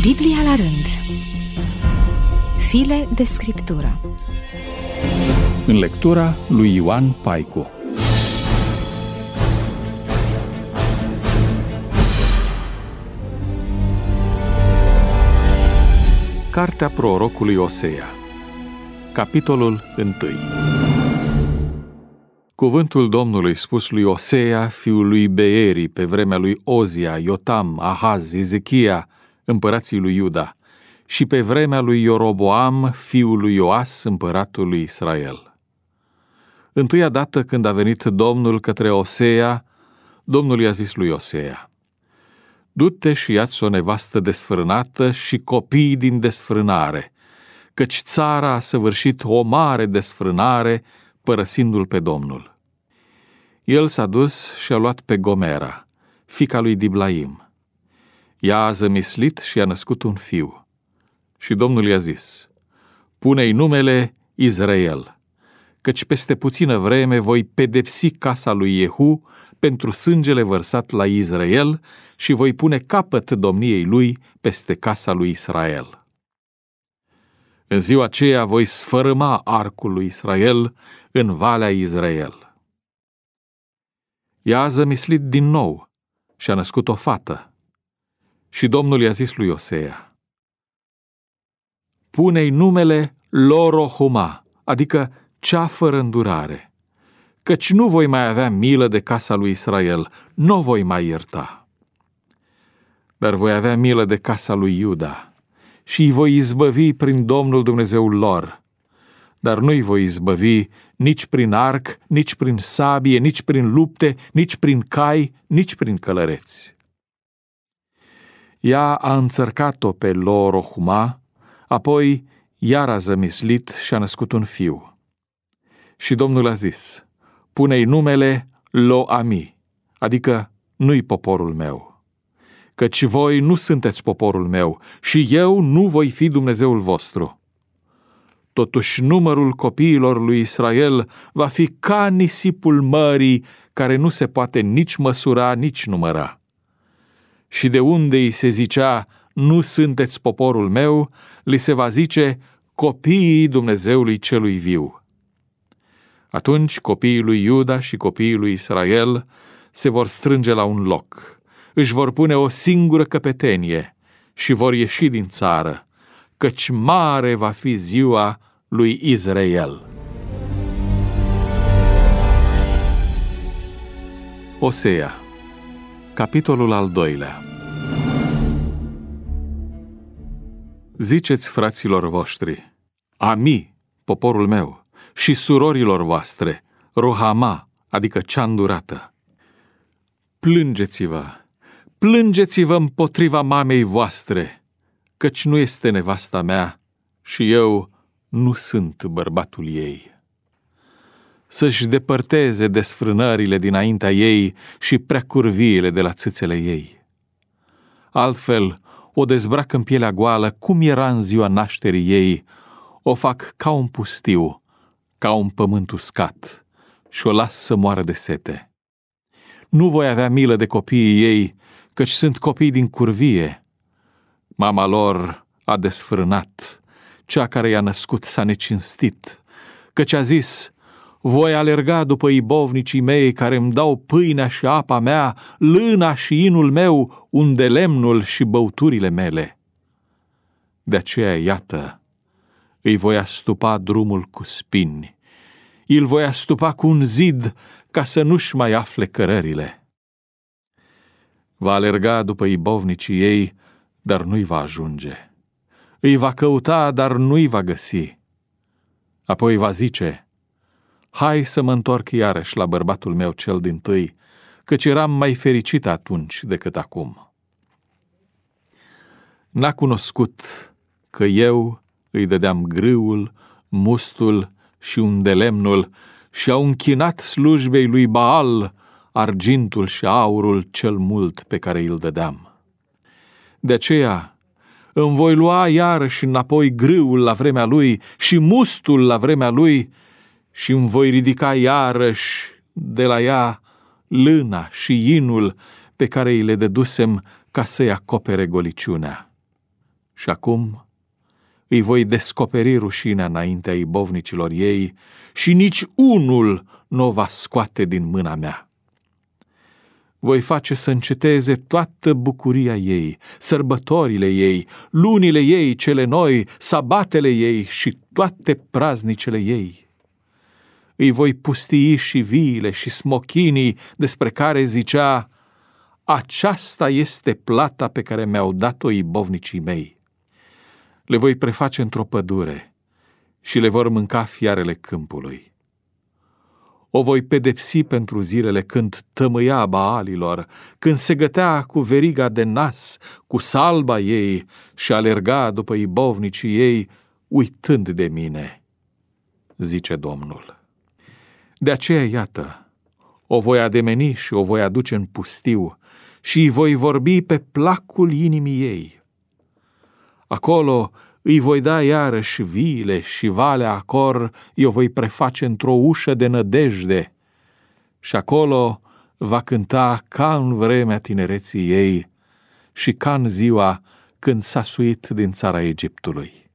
Biblia la rând. File de scriptură. În lectura lui Ioan Paicu. Cartea prorocului Osea. Capitolul 1. Cuvântul Domnului spus lui Osea, fiul lui Beeri, pe vremea lui Ozia, Iotam, Ahaz, Ezechia, împărații lui Iuda, și pe vremea lui Ieroboam, fiul lui Ioas, împăratul lui Israel. Întâia dată când a venit Domnul către Osea, Domnul i-a zis lui Osea: du-te și ia-ți o nevastă desfrânată și copii din desfrânare, căci țara a săvârșit o mare desfrânare, părăsindu-l pe Domnul. El s-a dus și a luat pe Gomera, fiica lui Diblaim. Ea a zămislit și a născut un fiu. Și Domnul i-a zis: pune-i numele Izrael, căci peste puțină vreme voi pedepsi casa lui Iehu pentru sângele vărsat la Izrael și voi pune capăt domniei lui peste casa lui Israel. În ziua aceea voi sfărâma arcul lui Israel în Valea Izrael. Ea a zămislit din nou și a născut o fată. Și Domnul i-a zis lui Osea: pune-i numele Lo-Rohuma, adică cea fără îndurare, căci nu voi mai avea milă de casa lui Israel, nu voi mai ierta. Dar voi avea milă de casa lui Iuda și îi voi izbăvi prin Domnul Dumnezeul lor, dar nu îi voi izbăvi nici prin arc, nici prin sabie, nici prin lupte, nici prin cai, nici prin călăreți. Ea a înțărcat-o pe Lo-Rohuma, apoi iar a zămislit și a născut un fiu. Și Domnul a zis: pune-i numele Lo-Ami, adică nu-i poporul meu, căci voi nu sunteți poporul meu și eu nu voi fi Dumnezeul vostru. Totuși numărul copiilor lui Israel va fi ca nisipul mării, care nu se poate nici măsura, nici număra. Și de unde îi se zicea: nu sunteți poporul meu, li se va zice: copiii Dumnezeului celui viu. Atunci copiii lui Iuda și copiii lui Israel se vor strânge la un loc, își vor pune o singură căpetenie și vor ieși din țară, căci mare va fi ziua lui Izrael. Osea, capitolul al 2. Ziceți fraților voștri: Ami, poporul meu, și surorilor voastre, Rohama, adică cea îndurată. Plângeți-vă, plângeți-vă împotriva mamei voastre, căci nu este nevasta mea și eu nu sunt bărbatul ei. Să-și depărteze desfrânările dinaintea ei și preacurviile de la țâțele ei. Altfel, o dezbrac în pielea goală, cum era în ziua nașterii ei, o fac ca un pustiu, ca un pământ uscat, și o las să moară de sete. Nu voi avea milă de copiii ei, căci sunt copii din curvie. Mama lor a desfrânat, cea care i-a născut s-a necinstit, căci a zis: voi alerga după ibovnicii mei care îmi dau pâinea și apa mea, lâna și inul meu, unde lemnul și băuturile mele. De aceea, iată, îi voi astupa drumul cu spini, îl voi astupa cu un zid, ca să nu-și mai afle cărările. Va alerga după ibovnicii ei, dar nu-i va ajunge. Îi va căuta, dar nu-i va găsi. Apoi va zice: hai să mă întorc iarăși la bărbatul meu cel dintâi, căci eram mai fericit atunci decât acum. N-a cunoscut că eu îi dădeam grâul, mustul și undelemnul și au închinat slujbei lui Baal argintul și aurul cel mult pe care îl dădeam. De aceea îmi voi lua iarăși înapoi grâul la vremea lui și mustul la vremea lui și îmi voi ridica iarăși de la ea lâna și inul pe care îi le dădusem ca să-i acopere goliciunea. Și acum îi voi descoperi rușinea înaintea ibovnicilor ei și nici unul nu o va scoate din mâna mea. Voi face să înceteze toată bucuria ei, sărbătorile ei, lunile ei cele noi, sabatele ei și toate praznicele ei. Îi voi pustii și viile și smochinii despre care zicea: aceasta este plata pe care mi-au dat-o ibovnicii mei. Le voi preface într-o pădure și le vor mânca fiarele câmpului. O voi pedepsi pentru zilele când tămâia Baalilor, când se gătea cu veriga de nas, cu salba ei și alerga după ibovnicii ei, uitând de mine, zice Domnul. De aceea, iată, o voi ademeni și o voi aduce în pustiu și îi voi vorbi pe placul inimii ei. Acolo îi voi da iarăși viile și valea Acor, i-o voi preface într-o ușă de nădejde și acolo va cânta ca în vremea tinereții ei și ca în ziua când s-a suit din țara Egiptului.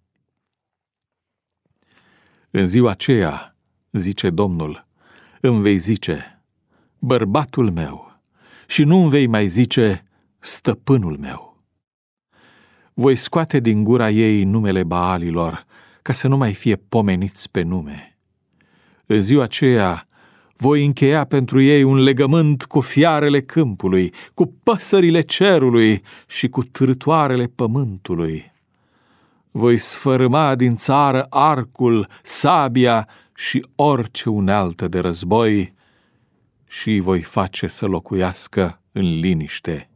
În ziua aceea, zice Domnul, îmi vei zice: bărbatul meu, și nu îmi vei mai zice: stăpânul meu. Voi scoate din gura ei numele Baalilor, ca să nu mai fie pomeniți pe nume. În ziua aceea voi încheia pentru ei un legământ cu fiarele câmpului, cu păsările cerului și cu târătoarele pământului. Voi sfărâma din țară arcul, sabia și orice unealtă de război și îi voi face să locuiască în liniște.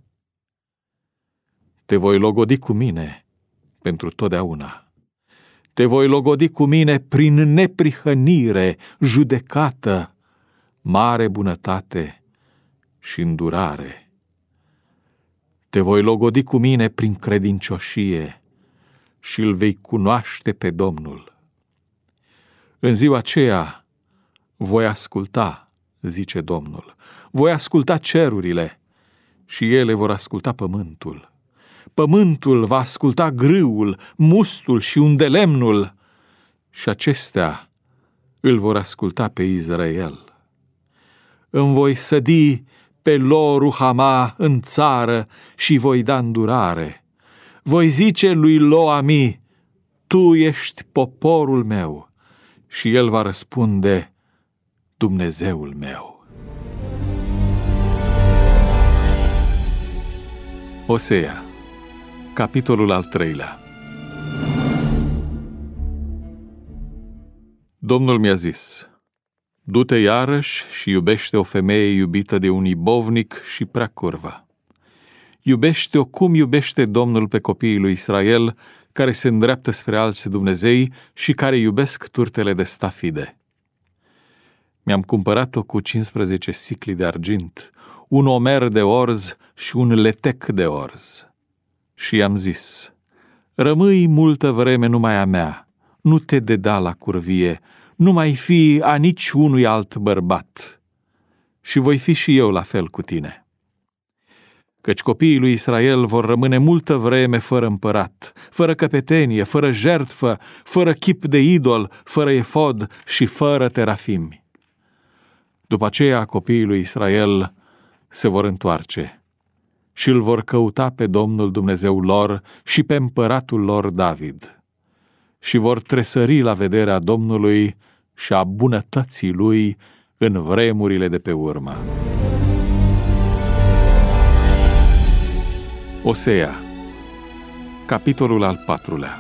Te voi logodi cu mine pentru totdeauna. Te voi logodi cu mine prin neprihănire, judecată, mare bunătate și îndurare. Te voi logodi cu mine prin credincioșie și îl vei cunoaște pe Domnul. În ziua aceea voi asculta, zice Domnul, voi asculta cerurile și ele vor asculta pământul. Pământul va asculta grâul, mustul și undelemnul și acestea îl vor asculta pe Israel. Îmi voi sădi pe Lo-Ruhama în țară și voi da îndurare. Voi zice lui Lo-Ami: tu ești poporul meu, și el va răspunde: Dumnezeul meu. Osea, capitolul al 3-lea. Domnul mi-a zis: du-te iarăși și iubește o femeie iubită de un ibovnic și prea curvă. Iubește-o cum iubește Domnul pe copiii lui Israel, care se îndreaptă spre alți dumnezei și care iubesc turtele de stafide. Mi-am cumpărat-o cu 15 sicli de argint, un omer de orz și un letec de orz. Și i-am zis: rămâi multă vreme numai a mea, nu te deda la curvie, nu mai fi a niciunui alt bărbat, și voi fi și eu la fel cu tine. Căci copiii lui Israel vor rămâne multă vreme fără împărat, fără căpetenie, fără jertfă, fără chip de idol, fără efod și fără terafimi. După aceea copiii lui Israel se vor întoarce și îl vor căuta pe Domnul Dumnezeul lor și pe împăratul lor David și vor tresări la vederea Domnului și a bunătății lui în vremurile de pe urmă. Osea, capitolul al 4-lea.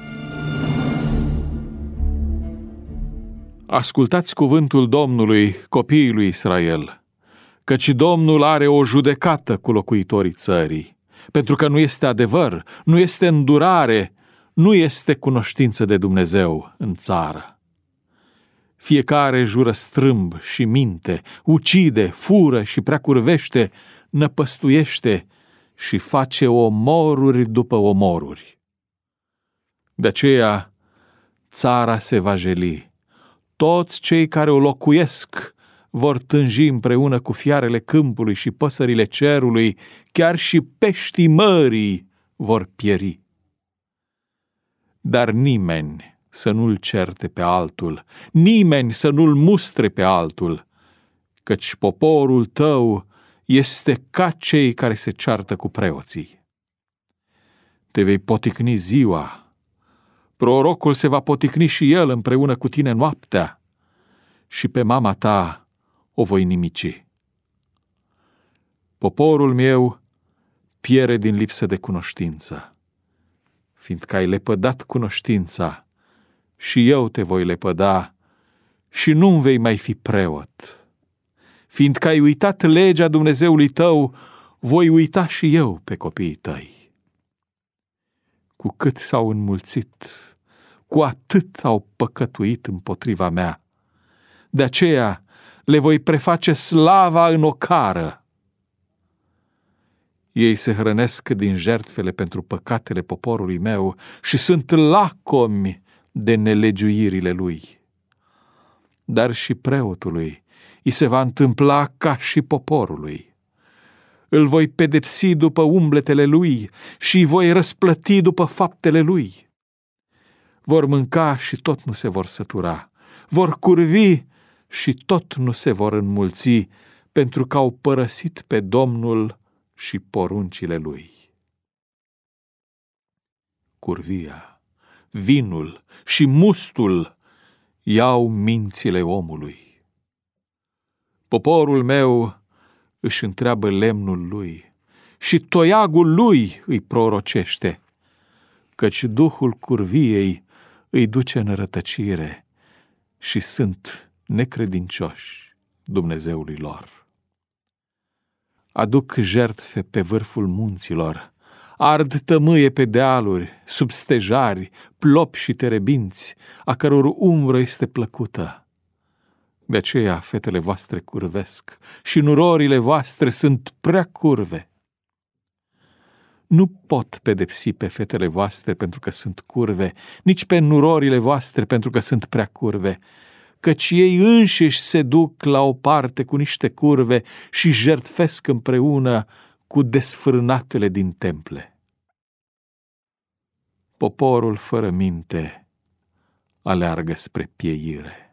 Ascultați cuvântul Domnului, copiii lui Israel, căci Domnul are o judecată cu locuitorii țării, pentru că nu este adevăr, nu este îndurare, nu este cunoștință de Dumnezeu în țară. Fiecare jură strâmb și minte, ucide, fură și prea curvește, năpăstuiește și face omoruri după omoruri. De aceea țara se va jeli. Toți cei care o locuiesc vor tânji împreună cu fiarele câmpului și păsările cerului, chiar și peștii mării vor pieri. dar nimeni să nu-l certe pe altul, nimeni să nu-l mustre pe altul, căci poporul tău este ca cei care se ceartă cu preoții. Te vei poticni ziua, prorocul se va poticni și el împreună cu tine noaptea, și pe mama ta o voi nimici. Poporul meu pierde din lipsă de cunoștință, fiindcă ai lepădat cunoștința, și eu te voi lepăda și nu vei mai fi preot. Fiindcă ai uitat legea Dumnezeului tău, voi uita și eu pe copiii tăi. Cu cât s-au înmulțit, cu atât au păcătuit împotriva mea. De aceea le voi preface slava în ocară. Ei se hrănesc din jertfele pentru păcatele poporului meu și sunt lacomi de nelegiuirile lui. Dar și preotului îi se va întâmpla ca și poporului. Îl voi pedepsi după umbletele lui și îi voi răsplăti după faptele lui. Vor mânca și tot nu se vor sătura, vor curvi și tot nu se vor înmulți, pentru că au părăsit pe Domnul și poruncile lui. Curvia, vinul și mustul iau mințile omului. Poporul meu își întreabă lemnul lui și toiagul lui îi prorocește, căci duhul curviei îi duce în rătăcire și sunt necredincioși Dumnezeului lor. Aduc jertfe pe vârful munților, ard tămâie pe dealuri, sub stejari, plopi și terebinți, a căror umbră este plăcută. De aceea fetele voastre curvesc și nurorile voastre sunt prea curve. Nu pot pedepsi pe fetele voastre pentru că sunt curve, nici pe nurorile voastre pentru că sunt prea curve, căci ei înșiși se duc la o parte cu niște curve și jertfesc împreună cu desfrânatele din temple. Poporul fără minte aleargă spre pieire.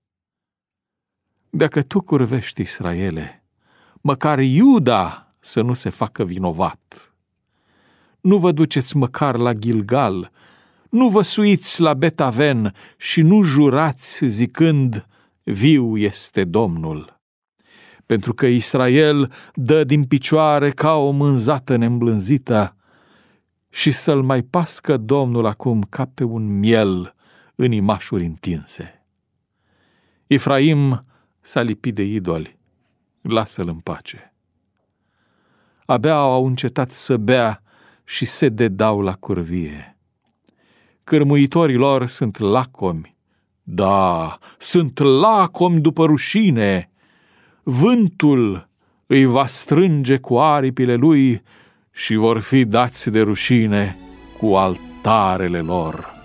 Dacă tu curvești, Israele, măcar Iuda să nu se facă vinovat. Nu vă duceți măcar la Gilgal, nu vă suiți la Bet-Aven și nu jurați zicând, viu este Domnul. Pentru că Israel dă din picioare ca o mânzată neîmblânzită și să-l mai pască Domnul acum ca pe un miel în imașuri întinse. Efraim s-a lipit de idoli, lasă-l în pace. Abia au încetat să bea și se dedau la curvie. Cârmuitorii lor sunt lacomi, da, sunt lacomi după rușine. Vântul îi va strânge cu aripile lui și vor fi dați de rușine cu altarele lor.